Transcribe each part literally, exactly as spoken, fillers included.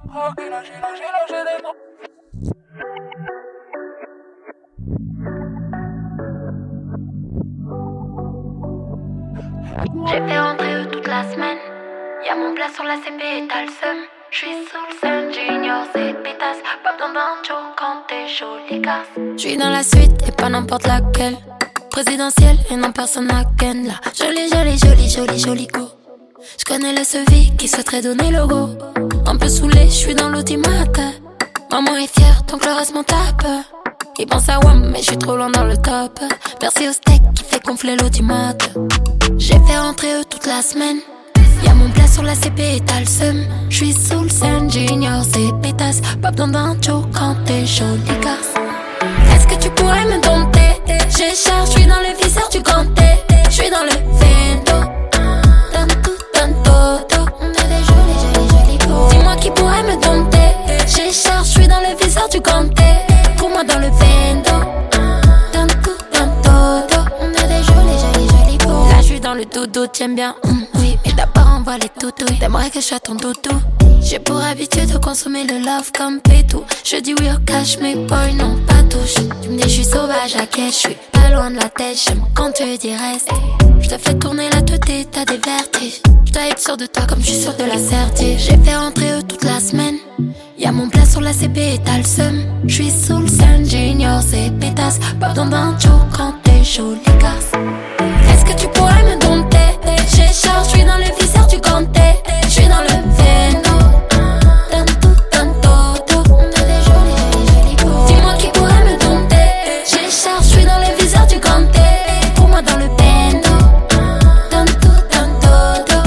Ok, lâché, lâché, lâché des mots. J'ai fait rentrer eux toute la semaine. Y'a mon plat sur la C P et t'as le seum. J'suis sous le sun, junior, c'est pétasse. Pas besoin d'un show quand t'es jolie casse. J'suis dans la suite et pas n'importe laquelle. Présidentielle et non personne à ken là. Jolie, jolie, jolie, jolie, jolie go. J'connais le sevi qui souhaiterait donner le go. Un peu saoulé, j'suis dans l'ultimate. Maman est fière, donc le reste m'en tape. Il pense à Wam, mais j'suis trop loin dans le top. Merci au steak qui fait gonfler l'audimat. J'ai fait rentrer eux toute la semaine. Y'a mon plat sur la C P et t'as le seum. J'suis sous le sun, junior, c'est pétasse. Pas besoin d'un show quand t'es jolie casse. Est-ce que tu pourrais me dompter? J'ai charge, j'suis dans le viseur du ganté. J'suis dans le vento. Donne tout, donne todo. On est des jolis, jolis, jolis go. Dis-moi qui pourrait me dompter. J'ai charge, j'suis dans le viseur du ganté. Pour moi dans le vento. Donne tout, donne todo. On est des jolis, jolis, jolis go. Là j'suis dans le dodo, t'aimes bien, mm, oui. Mais d'abord on voit les toutous. T'aimerais que je sois ton doudou. J'ai pour habitude de consommer le love comme pétou. Je dis oui au cash, mais boy non pas touche. Tu me dis je suis sauvage à quai, je suis pas loin de la tête. J'aime quand tu dis reste. Je te fais tourner la tête et t'as des vertiges. Je dois être sûr de toi comme je suis sûr de la certitude. J'ai fait rentrer eux toute la semaine. Y'a mon plat sur la C P et t'as le seum. J'suis sous le sun, junior, c'est pétasse. Pas besoin d'un show quand t'es jolie casse. Est-ce que tu pourrais me dompter? J'ai charge, j'suis dans le viseur du ganté. J'suis dans le veno. Donne tout, donne todo. On est des jolis, jolis, jolis go. Dis-moi qui pourrait me dompter. J'ai charge, j'suis dans le viseur du ganté. Pour moi dans le bendo. Donne tout, donne todo.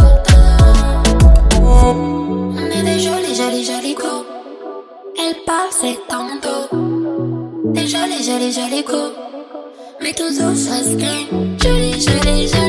On est des jolis, jolis, jolis go. Elle parle, c'est dans mon dos. Des jolis, jolis, jolis go. Mais tous os restent jolis, jolis, jolis.